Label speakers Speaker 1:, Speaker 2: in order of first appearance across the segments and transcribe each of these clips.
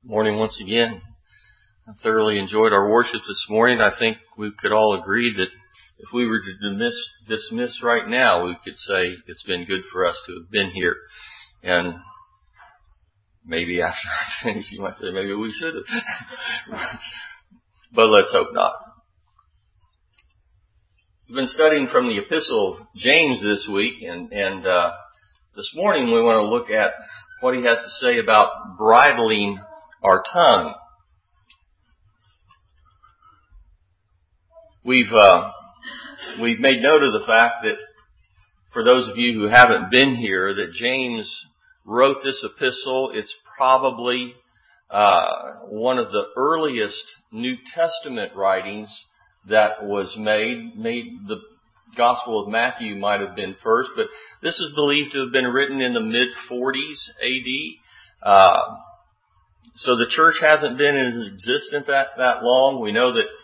Speaker 1: Morning once again. I thoroughly enjoyed our worship this morning. I think we could all agree that if we were to dismiss right now, we could say it's been good for us to have been here. And maybe after I finish, you might say maybe we should have. But let's hope not. We've been studying from the Epistle of James this week, and this morning we want to look at what he has to say about bridling our tongue. We've made note of the fact that for those of you who haven't been here, that James wrote this epistle. It's probably one of the earliest New Testament writings that was made. The Gospel of Matthew might have been first, but this is believed to have been written in the mid-40s AD. So the church hasn't been in existence that long. We know that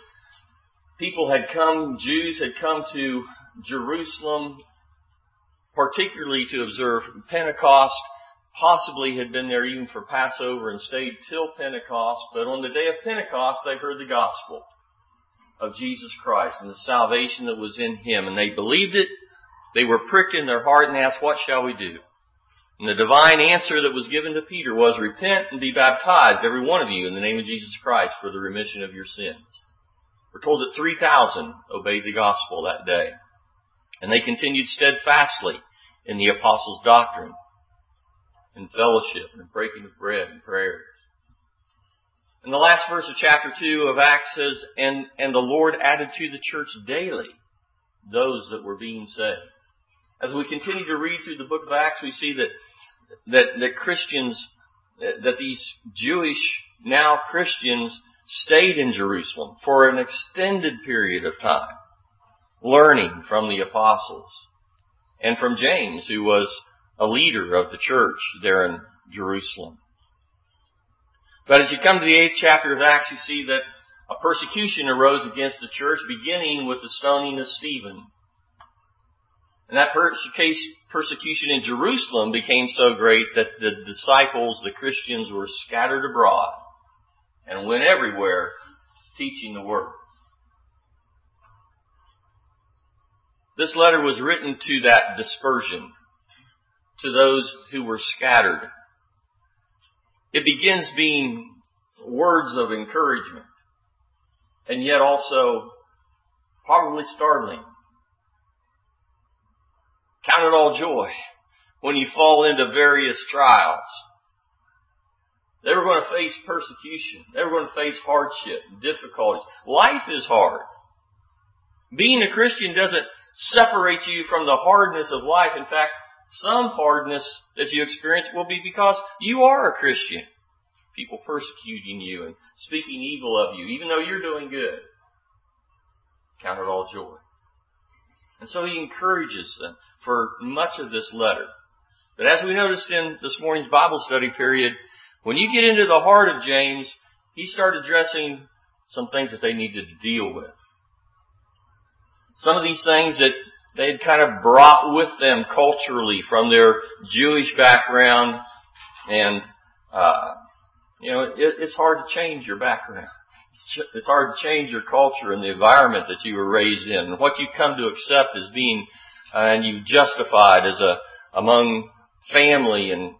Speaker 1: Jews had come to Jerusalem, particularly to observe Pentecost, possibly had been there even for Passover and stayed till Pentecost. But on the day of Pentecost, they heard the gospel of Jesus Christ and the salvation that was in Him. And they believed it. They were pricked in their heart and asked, "What shall we do?" And the divine answer that was given to Peter was, "Repent and be baptized, every one of you, in the name of Jesus Christ for the remission of your sins." We're told that 3,000 obeyed the gospel that day. And they continued steadfastly in the apostles' doctrine, in fellowship, and breaking of bread and prayers. And the last verse of chapter 2 of Acts says, and the Lord added to the church daily those that were being saved. As we continue to read through the book of Acts, we see that Christians, that these Jewish now Christians stayed in Jerusalem for an extended period of time, learning from the apostles and from James, who was a leader of the church there in Jerusalem. But as you come to the 8th chapter of Acts, you see that a persecution arose against the church, beginning with the stoning of Stephen. And that persecution in Jerusalem became so great that the disciples, the Christians, were scattered abroad and went everywhere teaching the word. This letter was written to that dispersion, to those who were scattered. It begins being words of encouragement, and yet also probably startling. Count it all joy when you fall into various trials. They were going to face persecution. They were going to face hardship, difficulties. Life is hard. Being a Christian doesn't separate you from the hardness of life. In fact, some hardness that you experience will be because you are a Christian. People persecuting you and speaking evil of you, even though you're doing good. Count it all joy. And so he encourages them for much of this letter. But as we noticed in this morning's Bible study period, when you get into the heart of James, he started addressing some things that they needed to deal with. Some of these things that they had kind of brought with them culturally from their Jewish background. And, it's hard to change your background. It's hard to change your culture and the environment that you were raised in, and what you come to accept as being, and you've justified as among family and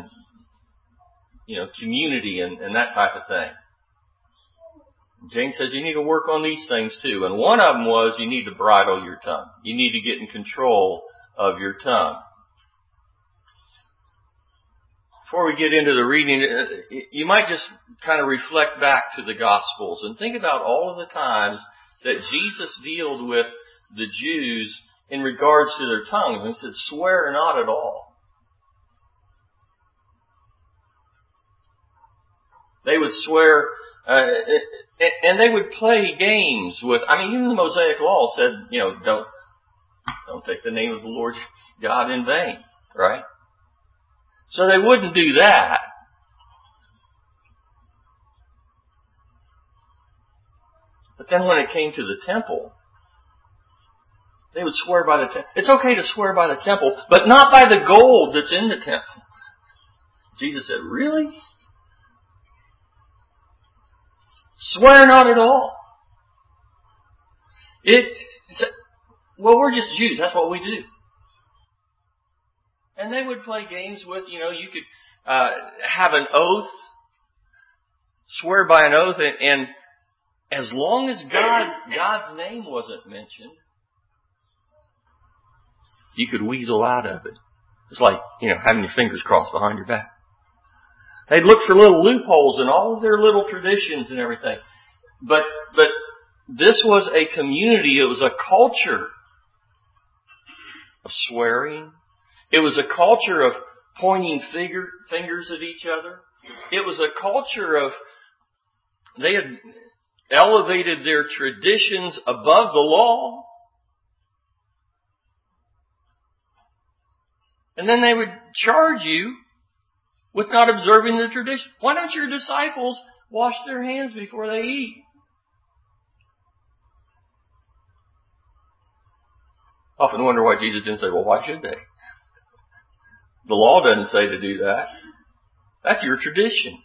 Speaker 1: community and that type of thing. James says you need to work on these things too. And one of them was you need to bridle your tongue. You need to get in control of your tongue. Before we get into the reading, you might just kind of reflect back to the Gospels and think about all of the times that Jesus dealt with the Jews in regards to their tongues. And he said, "Swear not at all." They would swear, and they would play games with, even the Mosaic Law said, don't take the name of the Lord God in vain, right? So they wouldn't do that. But then when it came to the temple, they would swear by the temple. It's okay to swear by the temple, but not by the gold that's in the temple. Jesus said, "Really? Swear not at all. Well, we're just Jews. That's what we do. And they would play games with, you could have an oath, swear by an oath, and as long as God's name wasn't mentioned, you could weasel out of it. It's like, having your fingers crossed behind your back. They'd look for little loopholes in all of their little traditions and everything. But this was a community, it was a culture of swearing. It was a culture of pointing fingers at each other. It was a culture of, they had elevated their traditions above the law. And then they would charge you with not observing the tradition. Why don't your disciples wash their hands before they eat? Often wonder why Jesus didn't say, well, why should they? The law doesn't say to do that. That's your tradition.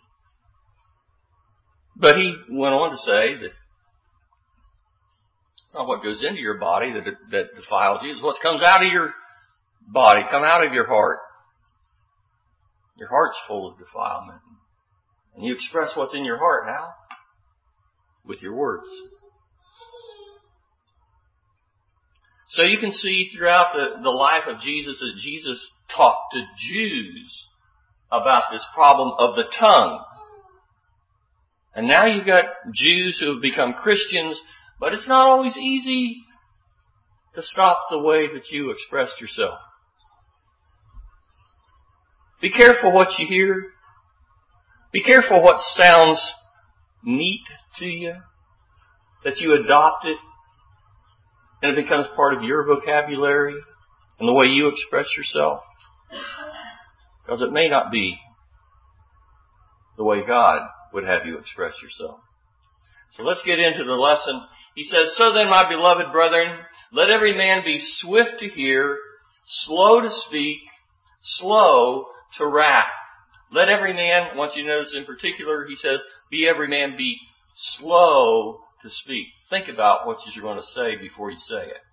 Speaker 1: But he went on to say that it's not what goes into your body that defiles you. It's what comes out of your body, come out of your heart. Your heart's full of defilement. And you express what's in your heart. How? With your words. So you can see throughout the life of Jesus that Jesus talked to Jews about this problem of the tongue. And now you've got Jews who have become Christians, but it's not always easy to stop the way that you expressed yourself. Be careful what you hear. Be careful what sounds neat to you, that you adopt it, and it becomes part of your vocabulary and the way you express yourself. Because it may not be the way God would have you express yourself. So let's get into the lesson. He says, so then, my beloved brethren, let every man be swift to hear, slow to speak, slow to wrath. Let every man, I want you to notice in particular, he says, every man be slow to speak. Think about what you're going to say before you say it.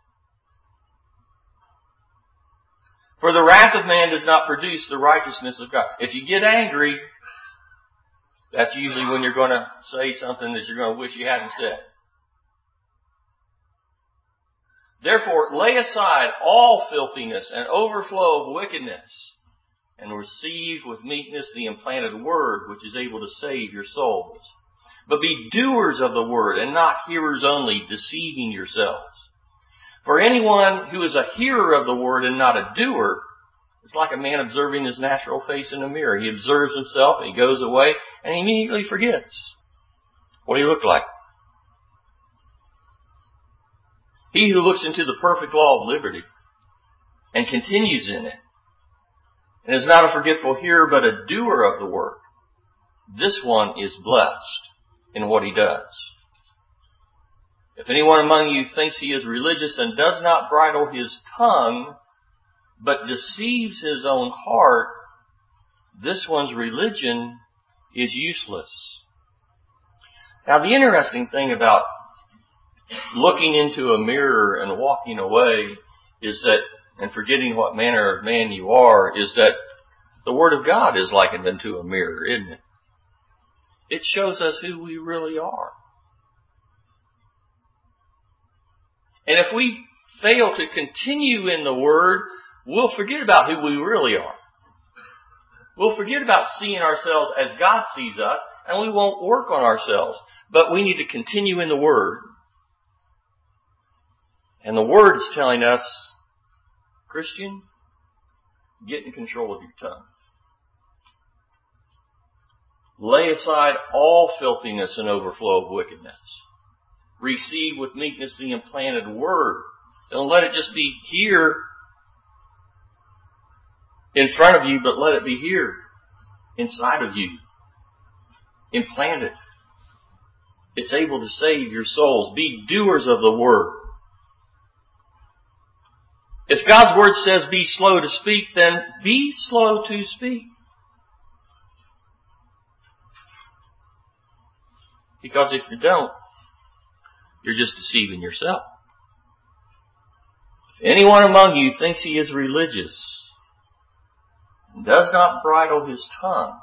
Speaker 1: For the wrath of man does not produce the righteousness of God. If you get angry, that's usually when you're going to say something that you're going to wish you hadn't said. Therefore, lay aside all filthiness and overflow of wickedness, and receive with meekness the implanted word, which is able to save your souls. But be doers of the word, and not hearers only, deceiving yourselves. For anyone who is a hearer of the word and not a doer, it's like a man observing his natural face in a mirror. He observes himself, and he goes away, and he immediately forgets what he looked like. He who looks into the perfect law of liberty and continues in it, and is not a forgetful hearer, but a doer of the work, this one is blessed in what he does. If anyone among you thinks he is religious and does not bridle his tongue, but deceives his own heart, this one's religion is useless. Now, the interesting thing about looking into a mirror and walking away is that, and forgetting what manner of man you are, is that the Word of God is likened unto a mirror, isn't it? It shows us who we really are. And if we fail to continue in the Word, we'll forget about who we really are. We'll forget about seeing ourselves as God sees us, and we won't work on ourselves. But we need to continue in the Word. And the Word is telling us, Christian, get in control of your tongue. Lay aside all filthiness and overflow of wickedness. Receive with meekness the implanted word. Don't let it just be here in front of you, but let it be here inside of you. Implanted. It's able to save your souls. Be doers of the word. If God's word says be slow to speak, then be slow to speak. Because if you don't, you're just deceiving yourself. If anyone among you thinks he is religious and does not bridle his tongue,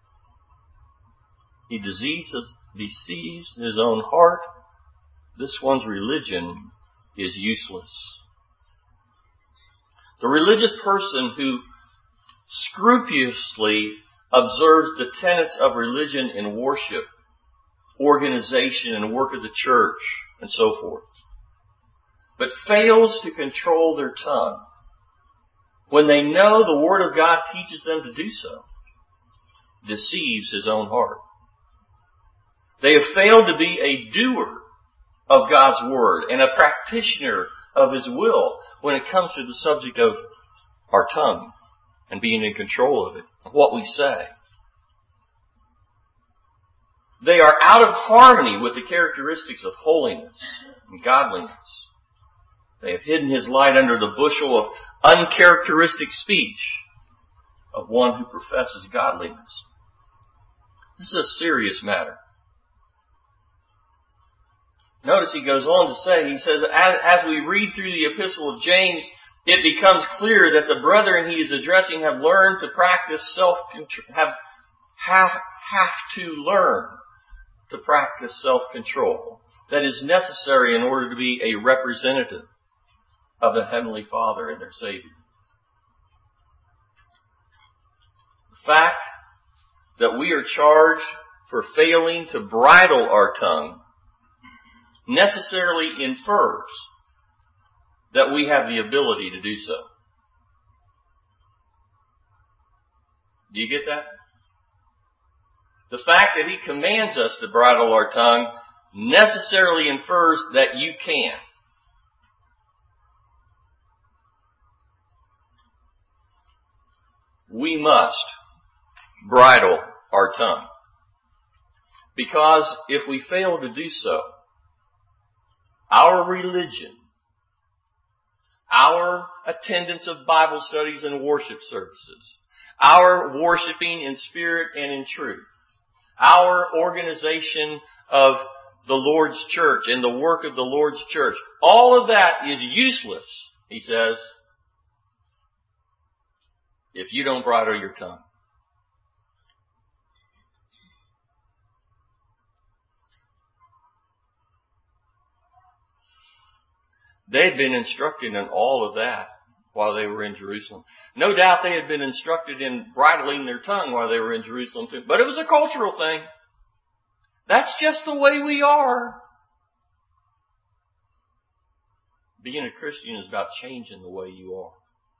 Speaker 1: he deceives his own heart. This one's religion is useless. The religious person who scrupulously observes the tenets of religion in worship, organization, and work of the church, and so forth, but fails to control their tongue when they know the Word of God teaches them to do so, deceives his own heart. They have failed to be a doer of God's Word and a practitioner of His will when it comes to the subject of our tongue and being in control of it, of what we say. They are out of harmony with the characteristics of holiness and godliness. They have hidden His light under the bushel of uncharacteristic speech of one who professes godliness. This is a serious matter. Notice he goes on to say, he says, as we read through the epistle of James, it becomes clear that the brethren he is addressing have learned to practice self-control, have to learn to practice self-control that is necessary in order to be a representative of the Heavenly Father and their Savior. The fact that we are charged for failing to bridle our tongue necessarily infers that we have the ability to do so. Do you get that? The fact that He commands us to bridle our tongue necessarily infers that you can. We must bridle our tongue. Because if we fail to do so, our religion, our attendance of Bible studies and worship services, our worshiping in spirit and in truth, our organization of the Lord's church and the work of the Lord's church, all of that is useless, he says, if you don't bridle your tongue. They had been instructed in all of that while they were in Jerusalem. No doubt they had been instructed in bridling their tongue while they were in Jerusalem too. But it was a cultural thing. That's just the way we are. Being a Christian is about changing the way you are.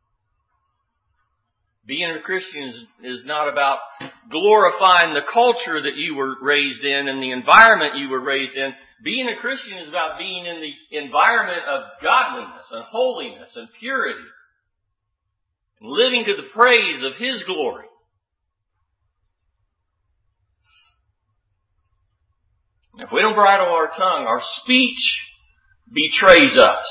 Speaker 1: Being a Christian is not about glorifying the culture that you were raised in and the environment you were raised in. Being a Christian is about being in the environment of godliness and holiness and purity and living to the praise of His glory. If we don't bridle our tongue, our speech betrays us.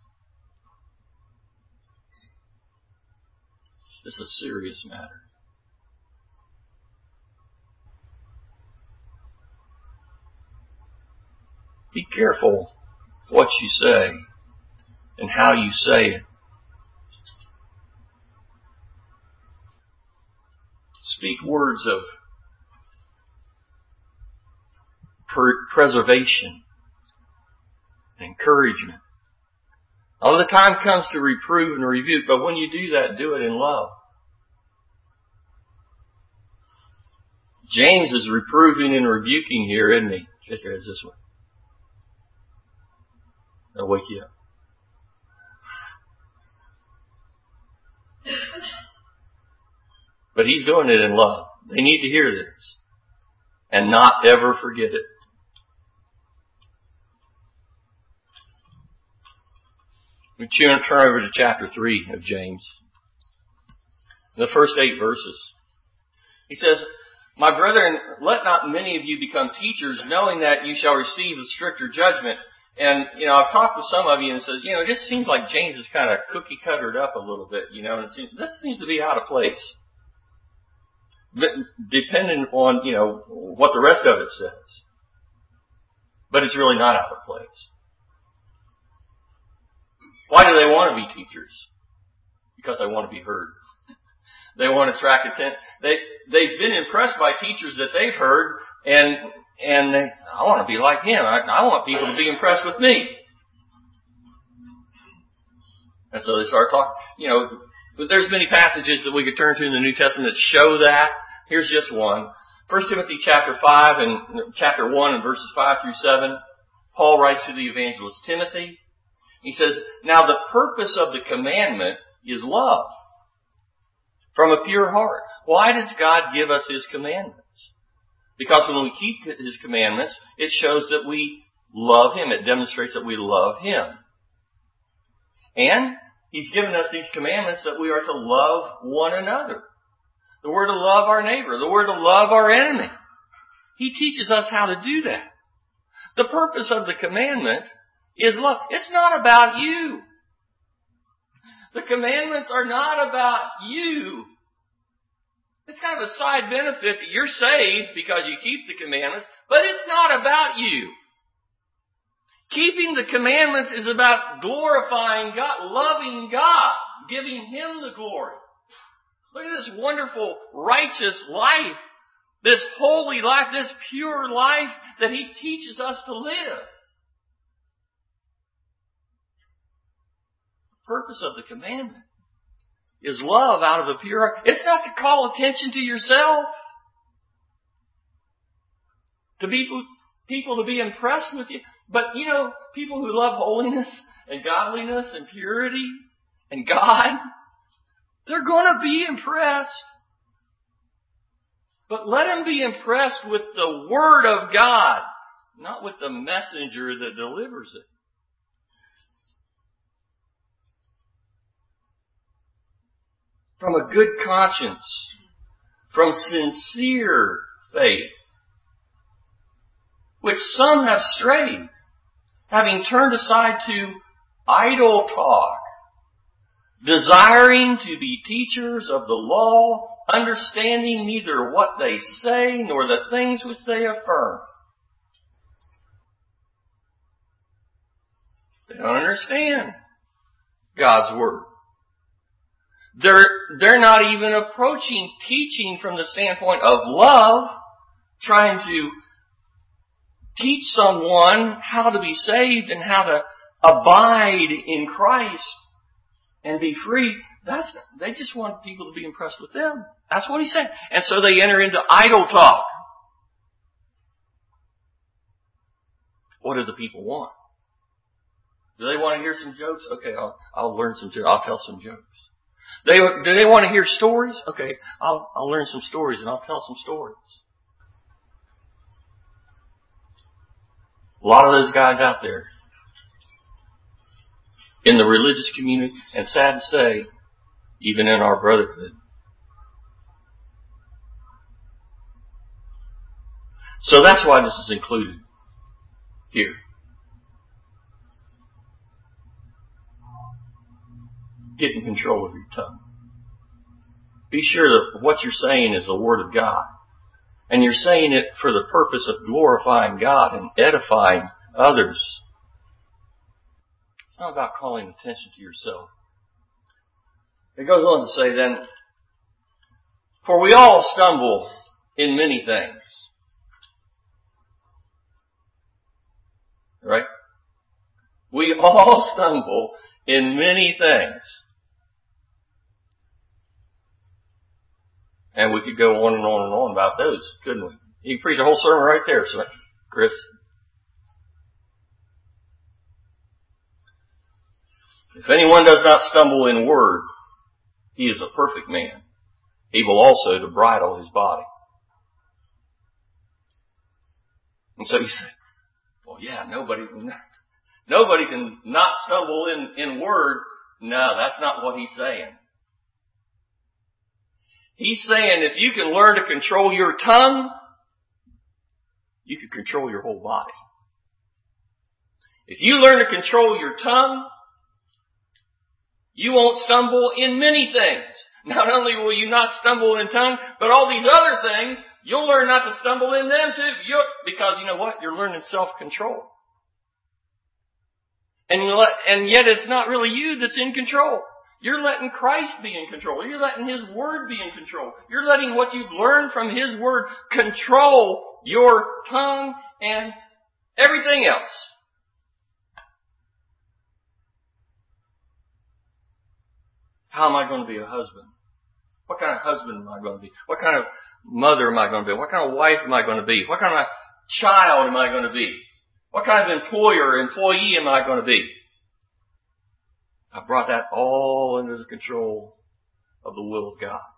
Speaker 1: This is a serious matter. Be careful what you say and how you say it. Speak words of preservation, encouragement. All the time comes to reprove and rebuke, but when you do that, do it in love. James is reproving and rebuking here, isn't he? Shake your heads this way. I'll wake you up. But he's doing it in love. They need to hear this and not ever forget it. We turn over to chapter 3 of James. The first 8 verses. He says, "My brethren, let not many of you become teachers, knowing that you shall receive a stricter judgment." And, I've talked with some of you and says, it just seems like James is kind of cookie cuttered up a little bit, and this seems to be out of place. But depending upon, what the rest of it says. but it's really not out of place. Why do they want to be teachers? Because they want to be heard. They want to attract attention. They've been impressed by teachers that they've heard, and I want to be like him. I want people to be impressed with me. And so they start talking, but there's many passages that we could turn to in the New Testament that show that. Here's just one. 1 Timothy chapter 5 and chapter 1 and verses 5 through 7. Paul writes to the evangelist Timothy. He says, "Now the purpose of the commandment is love from a pure heart." Why does God give us His commandments? Because when we keep His commandments, it shows that we love Him. It demonstrates that we love Him. And He's given us these commandments that we are to love one another. That we're to love our neighbor. That we're to love our enemy. He teaches us how to do that. The purpose of the commandment is love. It's not about you. The commandments are not about you. It's kind of a side benefit that you're saved because you keep the commandments, but it's not about you. Keeping the commandments is about glorifying God, loving God, giving Him the glory. Look at this wonderful, righteous life, this holy life, this pure life that He teaches us to live. The purpose of the commandment is love out of a pure heart. It's not to call attention to yourself. To people to be impressed with you. But people who love holiness and godliness and purity and God, they're going to be impressed. But let them be impressed with the Word of God, not with the messenger that delivers it. From a good conscience, from sincere faith, which some have strayed, having turned aside to idle talk, desiring to be teachers of the law, understanding neither what they say nor the things which they affirm. They don't understand God's Word. They're not even approaching teaching from the standpoint of love, trying to teach someone how to be saved and how to abide in Christ and be free. They just want people to be impressed with them. That's what He said. And so they enter into idle talk. What do the people want? Do they want to hear some jokes? Okay, I'll learn some jokes. I'll tell some jokes. Do they want to hear stories? Okay, I'll learn some stories and I'll tell some stories. A lot of those guys out there in the religious community, and sad to say, even in our brotherhood. So that's why this is included here. Get in control of your tongue. Be sure that what you're saying is the Word of God. And you're saying it for the purpose of glorifying God and edifying others. It's not about calling attention to yourself. It goes on to say then, for we all stumble in many things. Right? We all stumble in many things. And we could go on and on and on about those, couldn't we? You could preach a whole sermon right there, Chris. If anyone does not stumble in word, he is a perfect man, able also to bridle his body. And so you say, well, yeah, nobody can not stumble in word. No, that's not what he's saying. He's saying if you can learn to control your tongue, you can control your whole body. If you learn to control your tongue, you won't stumble in many things. Not only will you not stumble in tongue, but all these other things, you'll learn not to stumble in them too. because you know what? You're learning self-control. And yet it's not really you that's in control. You're letting Christ be in control. You're letting His Word be in control. You're letting what you've learned from His Word control your tongue and everything else. How am I going to be a husband? What kind of husband am I going to be? What kind of mother am I going to be? What kind of wife am I going to be? What kind of child am I going to be? What kind of employer or employee am I going to be? I brought that all under the control of the will of God.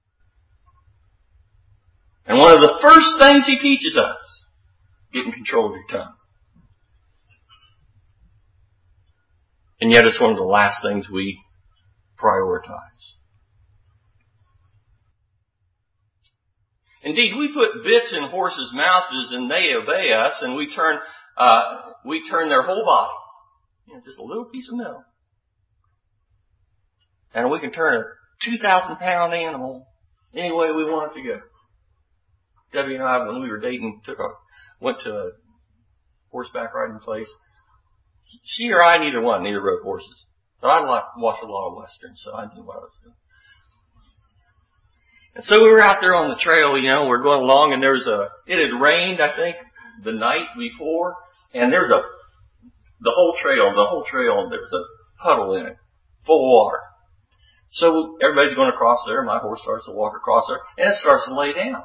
Speaker 1: And one of the first things He teaches us, get in control of your tongue. And yet it's one of the last things we prioritize. Indeed, we put bits in horses' mouths and they obey us, and we turn their whole body. You know, just a little piece of metal. And we can turn a 2,000-pound animal any way we want it to go. Debbie and I, when we were dating, went to a horseback riding place. She or I, neither rode horses. But I watched a lot of westerns, so I knew what I was doing. And so we were out there on the trail, you know, we're going along, and it had rained, I think, the night before, and the whole trail, there was a puddle in it, full of water. So everybody's going to cross there. My horse starts to walk across there, and it starts to lay down.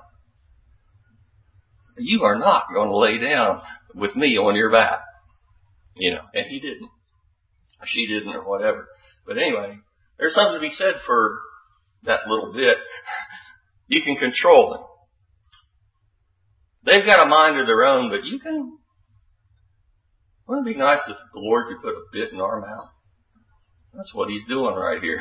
Speaker 1: You are not going to lay down with me on your back. You know, and he didn't. Or she didn't, or whatever. But anyway, there's something to be said for that little bit. You can control them. They've got a mind of their own, but you can. Wouldn't it be nice if the Lord could put a bit in our mouth? That's what He's doing right here.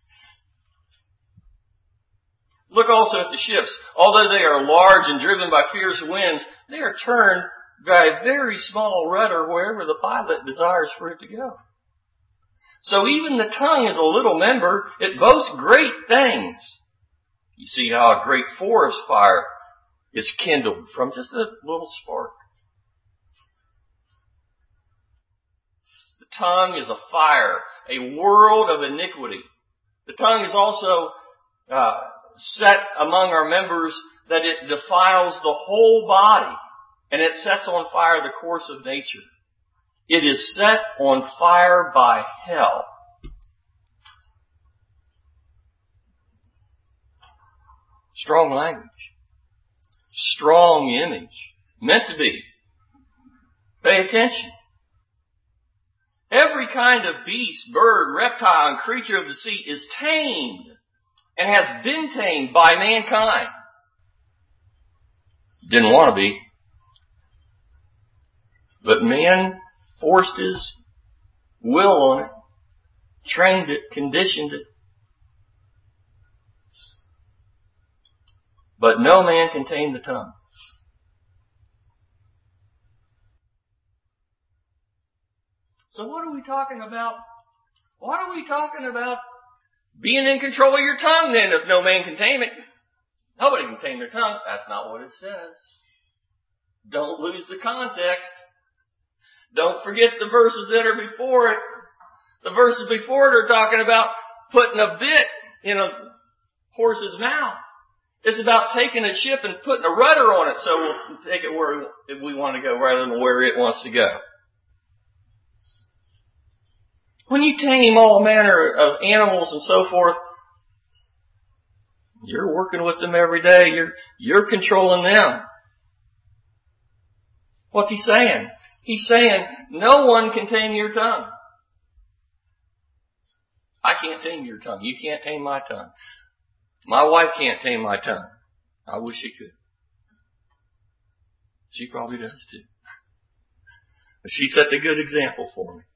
Speaker 1: Look also at the ships. Although they are large and driven by fierce winds, they are turned by a very small rudder wherever the pilot desires for it to go. So even the tongue is a little member. It boasts great things. You see how a great forest fire is kindled from just a little spark. The tongue is a fire, a world of iniquity. The tongue is also set among our members that it defiles the whole body, and it sets on fire the course of nature. It is set on fire by hell. Strong language. Strong image. Meant to be. Pay attention. Every kind of beast, bird, reptile, and creature of the sea is tamed and has been tamed by mankind. Didn't want to be. But man forced his will on it, trained it, conditioned it. But no man can tame the tongue. So what are we talking about? What are we talking about being in control of your tongue then if no man can tame it? Nobody can tame their tongue. That's not what it says. Don't lose the context. Don't forget the verses that are before it. The verses before it are talking about putting a bit in a horse's mouth. It's about taking a ship and putting a rudder on it so we'll take it where we want to go rather than where it wants to go. When you tame all manner of animals and so forth, you're working with them every day. You're controlling them. What's he saying? He's saying, no one can tame your tongue. I can't tame your tongue. You can't tame my tongue. My wife can't tame my tongue. I wish she could. She probably does too. But she sets a good example for me.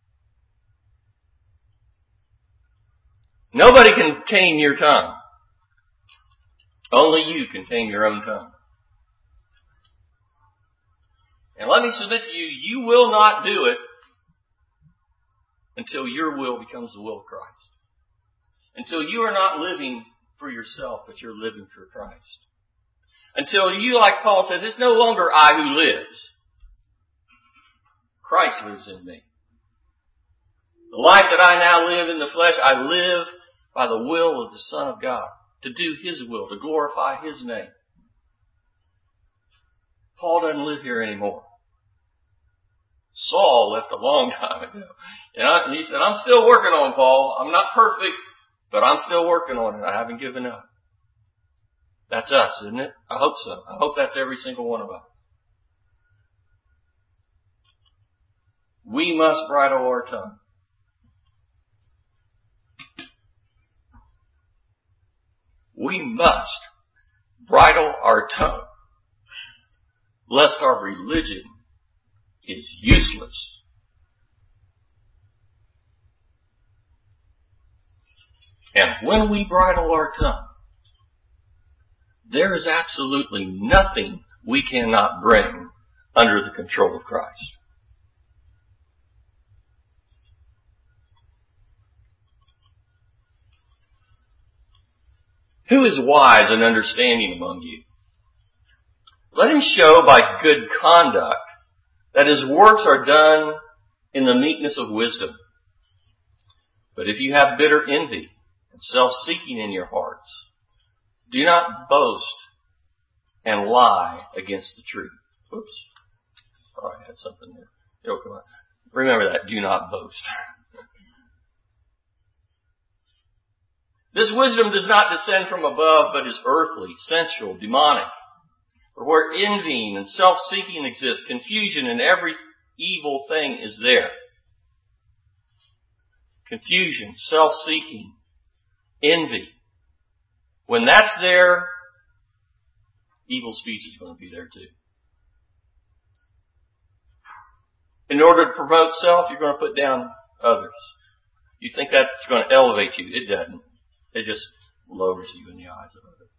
Speaker 1: Nobody can tame your tongue. Only you can tame your own tongue. And let me submit to you, you will not do it until your will becomes the will of Christ. Until you are not living for yourself, but you're living for Christ. Until you, like Paul says, it's no longer I who lives. Christ lives in me. The life that I now live in the flesh, I live by the will of the Son of God, to do His will, to glorify His name. Paul doesn't live here anymore. Saul left a long time ago. And he said, I'm still working on Paul. I'm not perfect, but I'm still working on it. I haven't given up. That's us, isn't it? I hope so. I hope that's every single one of us. We must bridle our tongue. We must bridle our tongue, lest our religion is useless. And when we bridle our tongue, there is absolutely nothing we cannot bring under the control of Christ. Who is wise and understanding among you? Let him show by good conduct that his works are done in the meekness of wisdom. But if you have bitter envy and self-seeking in your hearts, do not boast and lie against the truth. Oops. Oh, I had something there. It'll come out. Remember that. Do not boast. This wisdom does not descend from above, but is earthly, sensual, demonic. For where envying and self-seeking exist, confusion and every evil thing is there. Confusion, self-seeking, envy. When that's there, evil speech is going to be there too. In order to promote self, you're going to put down others. You think that's going to elevate you. It doesn't. It just lowers you in the eyes of others.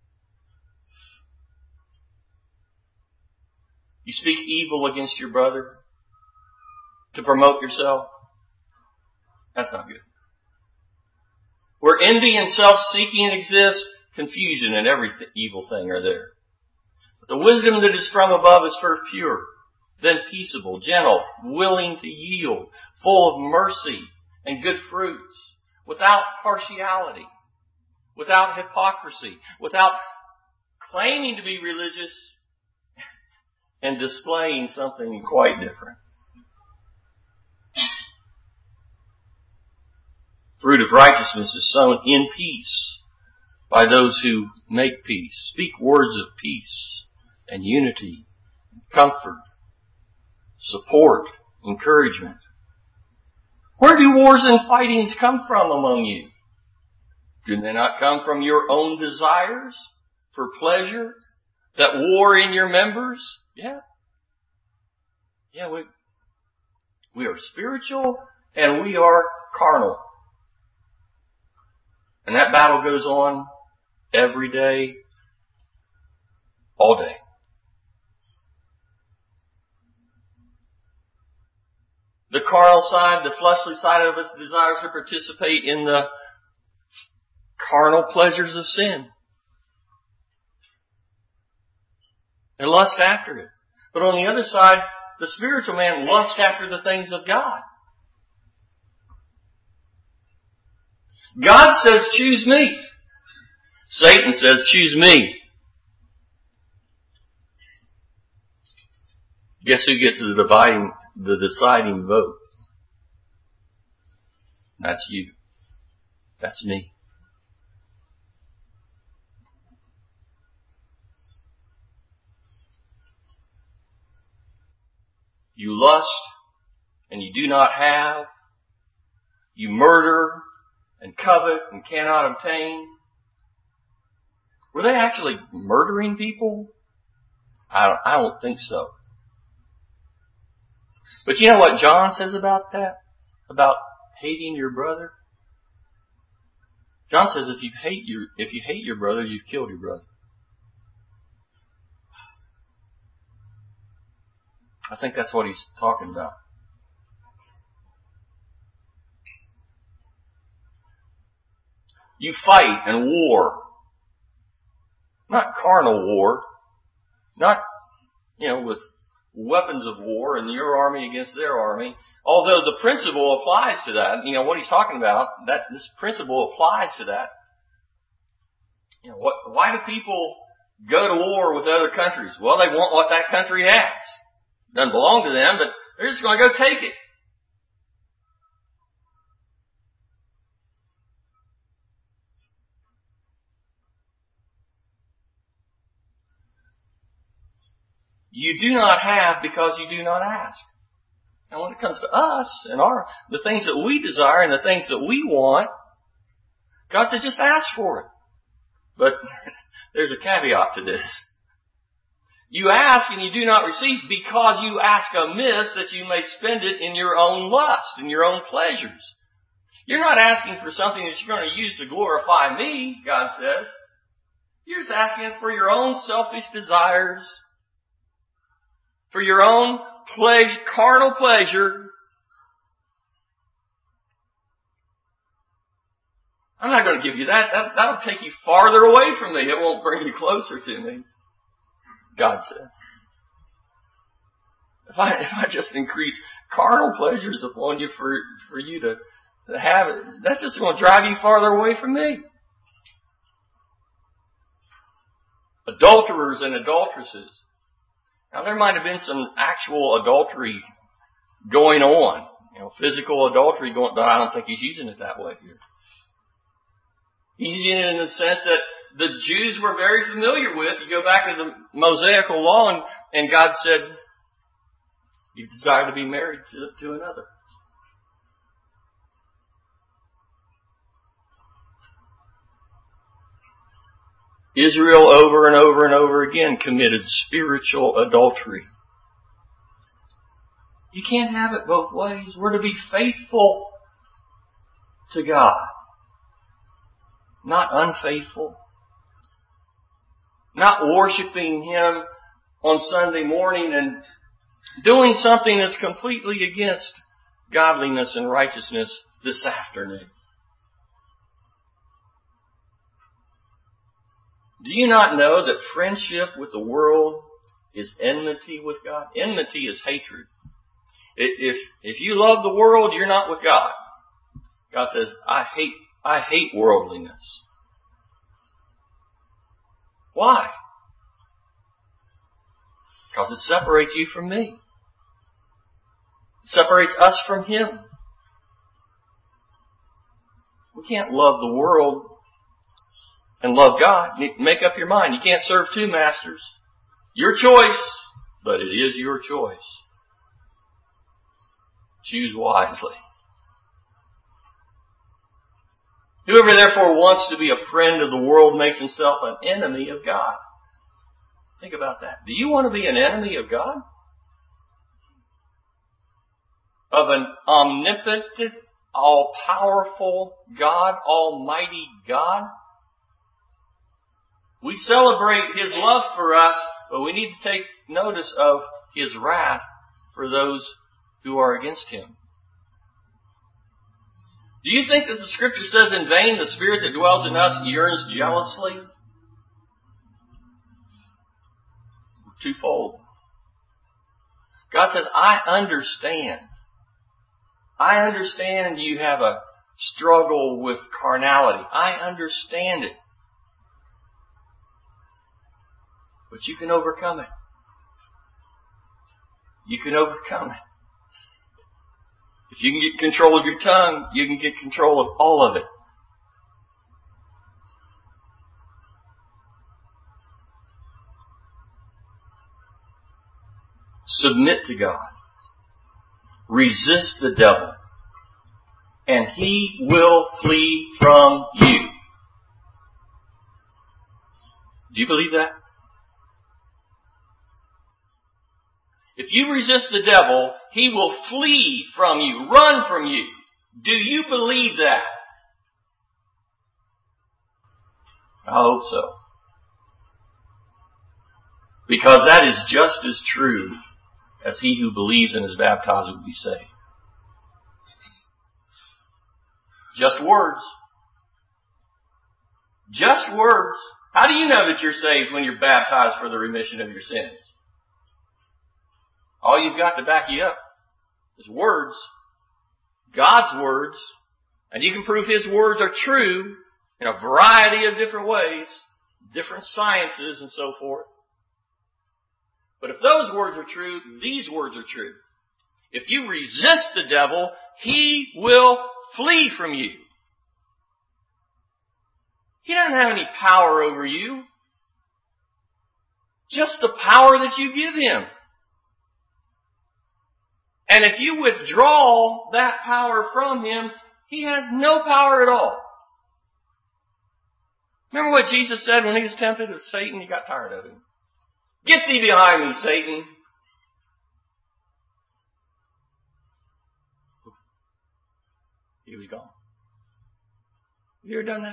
Speaker 1: You speak evil against your brother to promote yourself. That's not good. Where envy and self-seeking exist, confusion and every evil thing are there. But the wisdom that is from above is first pure, then peaceable, gentle, willing to yield, full of mercy and good fruits, without partiality, without hypocrisy, without claiming to be religious and displaying something quite different. Fruit of righteousness is sown in peace by those who make peace, speak words of peace and unity, comfort, support, encouragement. Where do wars and fightings come from among you? Do they not come from your own desires for pleasure that war in your members? Yeah. Yeah, we are spiritual and we are carnal. And that battle goes on every day, all day. The carnal side, the fleshly side of us desires to participate in the carnal pleasures of sin. They lust after it. But on the other side, the spiritual man lusts after the things of God. God says, choose me. Satan says, choose me. Guess who gets the deciding vote? That's you. That's me. You lust and you do not have. You murder and covet and cannot obtain. Were they actually murdering people? I don't think so. But you know what John says about that? About hating your brother? John says if you hate your brother, you've killed your brother. I think that's what he's talking about. You fight and war Not carnal war. Not, with weapons of war and your army against their army. Although the principle applies to that. What he's talking about, this principle applies to that. Why do people go to war with other countries? Well, they want what that country has. It doesn't belong to them, but they're just going to go take it. You do not have because you do not ask. And when it comes to us and the things that we desire and the things that we want, God said just ask for it. But there's a caveat to this. You ask and you do not receive because you ask amiss that you may spend it in your own lust, in your own pleasures. You're not asking for something that you're going to use to glorify me, God says. You're just asking for your own selfish desires, for your own carnal pleasure. I'm not going to give you that. That'll take you farther away from me. It won't bring you closer to me, God says. If I just increase carnal pleasures upon you for you to have it, that's just going to drive you farther away from me. Adulterers and adulteresses. Now, there might have been some actual adultery going on, physical adultery going, but I don't think he's using it that way here. He's using it in the sense that the Jews were very familiar with. You go back to the Mosaical law, and God said, you desire to be married to another. Israel over and over and over again committed spiritual adultery. You can't have it both ways. We're to be faithful to God, not unfaithful. Not worshiping Him on Sunday morning and doing something that's completely against godliness and righteousness this afternoon. Do you not know that friendship with the world is enmity with God? Enmity is hatred. If you love the world, you're not with God. God says, I hate worldliness. Why? Because it separates you from me. It separates us from Him. We can't love the world and love God. Make up your mind. You can't serve two masters. Your choice, but it is your choice. Choose wisely. Whoever therefore wants to be a friend of the world makes himself an enemy of God. Think about that. Do you want to be an enemy of God? Of an omnipotent, all-powerful God, almighty God? We celebrate His love for us, but we need to take notice of His wrath for those who are against Him. Do you think that the Scripture says in vain the Spirit that dwells in us yearns jealously? Twofold. God says, I understand. I understand you have a struggle with carnality. I understand it. But you can overcome it. You can overcome it. If you can get control of your tongue, you can get control of all of it. Submit to God. Resist the devil. And he will flee from you. Do you believe that? If you resist the devil, he will flee from you, run from you. Do you believe that? I hope so. Because that is just as true as he who believes and is baptized will be saved. Just words. Just words. How do you know that you're saved when you're baptized for the remission of your sins? All you've got to back you up is words. God's words. And you can prove His words are true in a variety of different ways, different sciences and so forth. But if those words are true, these words are true. If you resist the devil, he will flee from you. He doesn't have any power over you. Just the power that you give him. And if you withdraw that power from him, he has no power at all. Remember what Jesus said when he was tempted with Satan? He got tired of him. Get thee behind me, Satan. He was gone. Have you ever done that?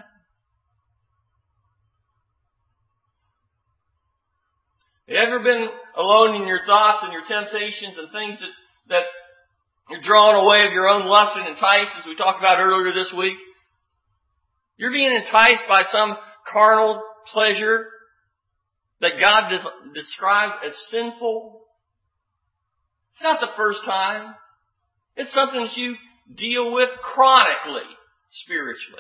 Speaker 1: Have you ever been alone in your thoughts and your temptations and things that you're drawn away of your own lust and enticed, as we talked about earlier this week? You're being enticed by some carnal pleasure that God describes as sinful. It's not the first time. It's something that you deal with chronically, spiritually.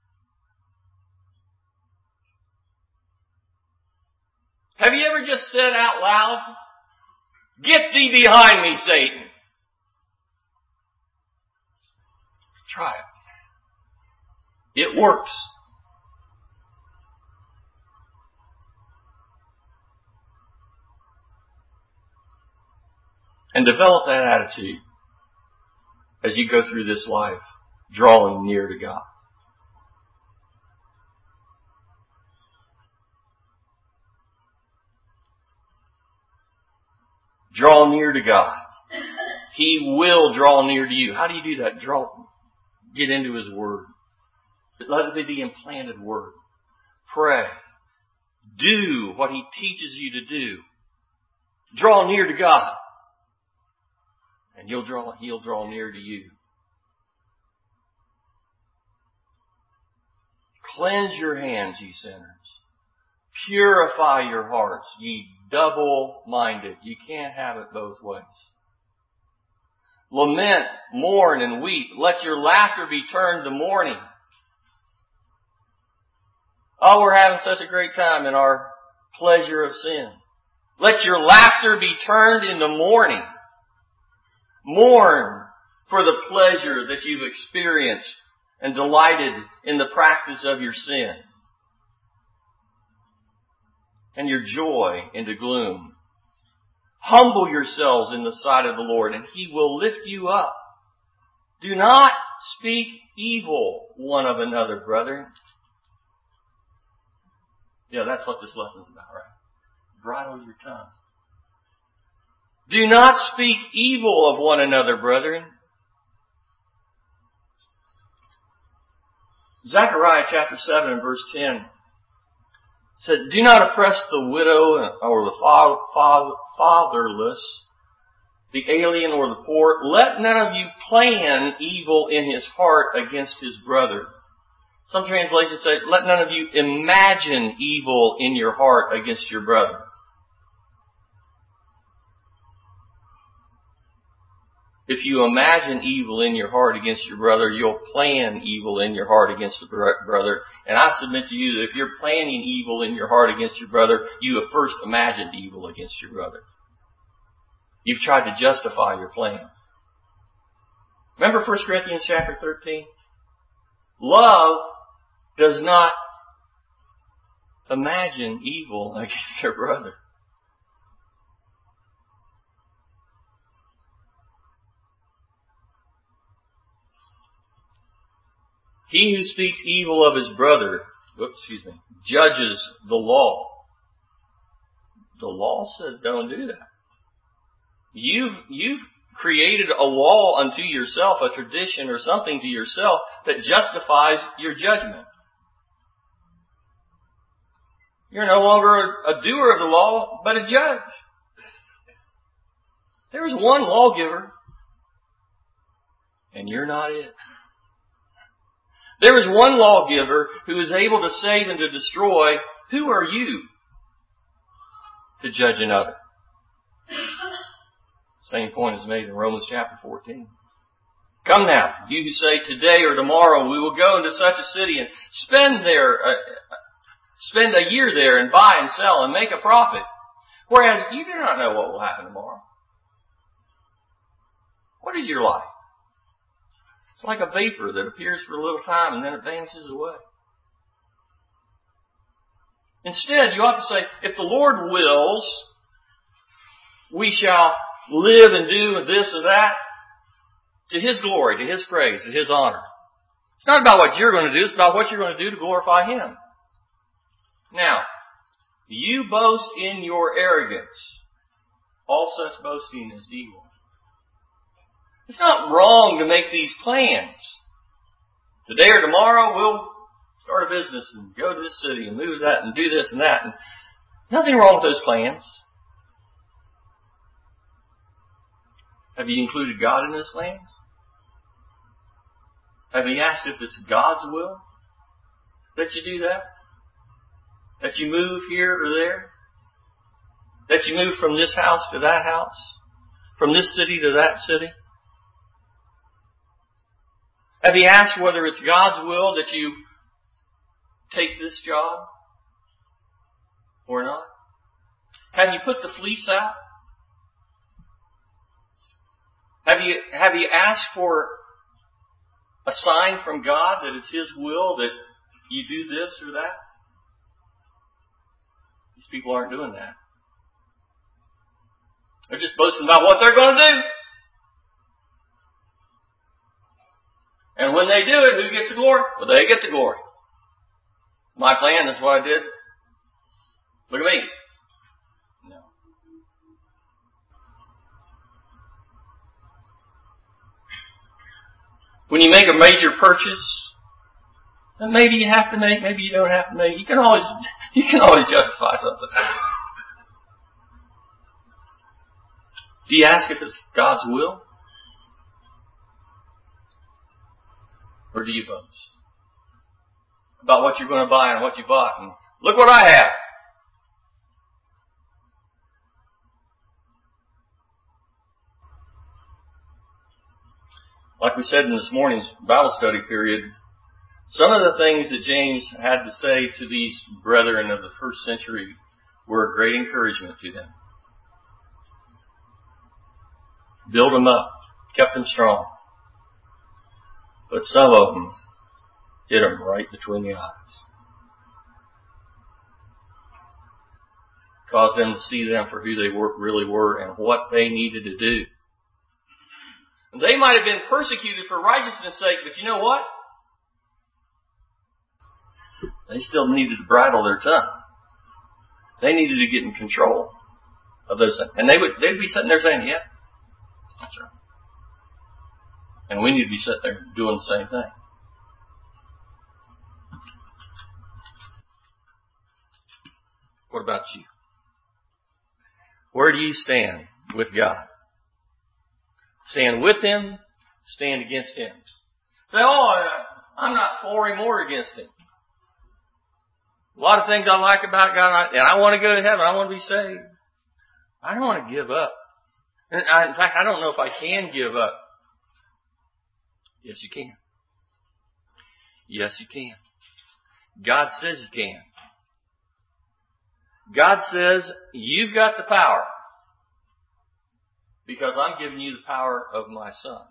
Speaker 1: Have you ever just said out loud, "Get thee behind me, Satan"? Try it. It works. And develop that attitude as you go through this life, drawing near to God. Draw near to God. He will draw near to you. How do you do that? Get into His Word. Let it be the implanted Word. Pray. Do what He teaches you to do. Draw near to God. And He'll draw near to you. Cleanse your hands, ye sinners. Purify your hearts, ye double-minded. You can't have it both ways. Lament, mourn, and weep. Let your laughter be turned to mourning. Oh, we're having such a great time in our pleasure of sin. Let your laughter be turned into mourning. Mourn for the pleasure that you've experienced and delighted in the practice of your sin. And your joy into gloom. Humble yourselves in the sight of the Lord, and He will lift you up. Do not speak evil one of another, brethren. Yeah, that's what this lesson's about, right? Bridle your tongue. Do not speak evil of one another, brethren. Zechariah chapter 7 and verse 10 said, do not oppress the widow or the fatherless, the alien or the poor. Let none of you plan evil in his heart against his brother. Some translations say, let none of you imagine evil in your heart against your brother. If you imagine evil in your heart against your brother, you'll plan evil in your heart against the brother. And I submit to you that if you're planning evil in your heart against your brother, you have first imagined evil against your brother. You've tried to justify your plan. Remember 1 Corinthians chapter 13? Love does not imagine evil against their brother. He who speaks evil of his brother, judges the law. The law says don't do that. You've created a law unto yourself, a tradition or something to yourself that justifies your judgment. You're no longer a doer of the law, but a judge. There's one lawgiver, and you're not it. There is one lawgiver who is able to save and to destroy Who are you to judge another? Same point is made in Romans chapter 14. Come now, you who say today or tomorrow we will go into such a city and spend a year there and buy and sell and make a profit. Whereas you do not know what will happen tomorrow. What is your life? It's like a vapor that appears for a little time and then it vanishes away. Instead, you ought to say, if the Lord wills, we shall live and do this or that to His glory, to His praise, to His honor. It's not about what you're going to do, it's about what you're going to do to glorify Him. Now, you boast in your arrogance. All such boasting is evil. It's not wrong to make these plans. Today or tomorrow we'll start a business and go to this city and move that and do this and that. And nothing wrong with those plans. Have you included God in those plans? Have you asked if it's God's will that you do that? That you move here or there? That you move from this house to that house? From this city to that city? Have you asked whether it's God's will that you take this job or not? Have you put the fleece out? Have you asked for a sign from God that it's His will that you do this or that? These people aren't doing that. They're just boasting about what they're going to do. And when they do it, who gets the glory? Well, they get the glory. My plan is what I did. Look at me. No. When you make a major purchase, then maybe you have to make, maybe you don't have to make. You can always justify something. Do you ask if it's God's will? Or do you boast about what you're going to buy and what you bought? And look what I have. Like we said in this morning's Bible study period, some of the things that James had to say to these brethren of the first century were a great encouragement to them. Build them up, kept them strong. But some of them hit them right between the eyes. Caused them to see them for who they really were and what they needed to do. And they might have been persecuted for righteousness' sake, but you know what? They still needed to bridle their tongue. They needed to get in control of those things. And they'd be sitting there saying, yeah, that's right. And we need to be sitting there doing the same thing. What about you? Where do you stand with God? Stand with Him, stand against Him. Say, I'm not for Him or against Him. A lot of things I like about God, and I want to go to heaven. I want to be saved. I don't want to give up. In fact, I don't know if I can give up. Yes, you can. Yes, you can. God says you can. God says you've got the power because I'm giving you the power of my Son.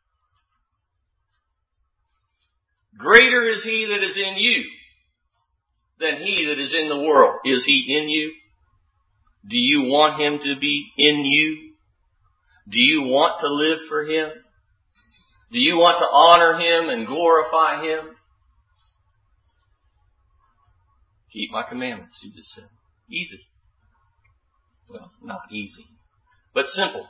Speaker 1: Greater is He that is in you than he that is in the world. Is He in you? Do you want Him to be in you? Do you want to live for Him? Do you want to honor Him and glorify Him? Keep my commandments, He just said. Easy. Well, not easy, but simple.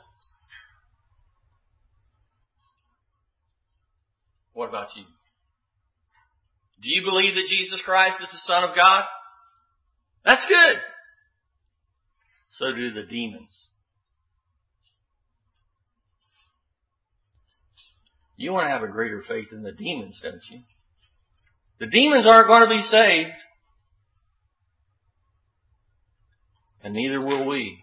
Speaker 1: What about you? Do you believe that Jesus Christ is the Son of God? That's good. So do the demons. You want to have a greater faith than the demons, don't you? The demons aren't going to be saved And neither will we.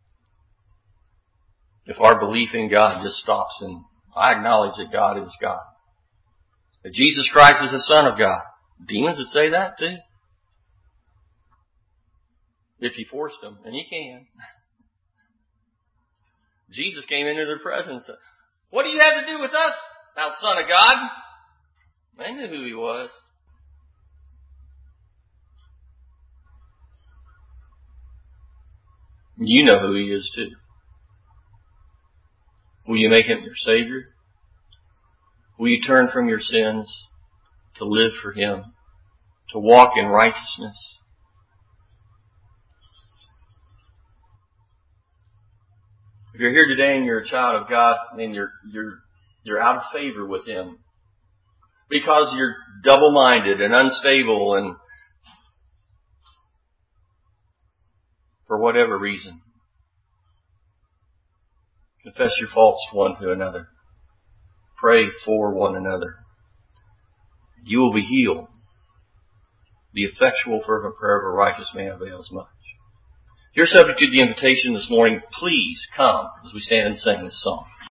Speaker 1: If our belief in God just stops and I acknowledge that God is God. That Jesus Christ is the Son of God. Demons would say that too. If you forced them, and you can. Jesus came into their presence. What do you have to do with us, thou Son of God? They knew who He was. You know who He is too. Will you make Him your Savior? Will you turn from your sins to live for Him, to walk in righteousness? If you're here today and you're a child of God and you're out of favor with Him because you're double-minded and unstable and for whatever reason, confess your faults one to another. Pray for one another. You will be healed. The effectual fervent prayer of a righteous man avails much. If you're subject to the invitation this morning, please come as we stand and sing this song.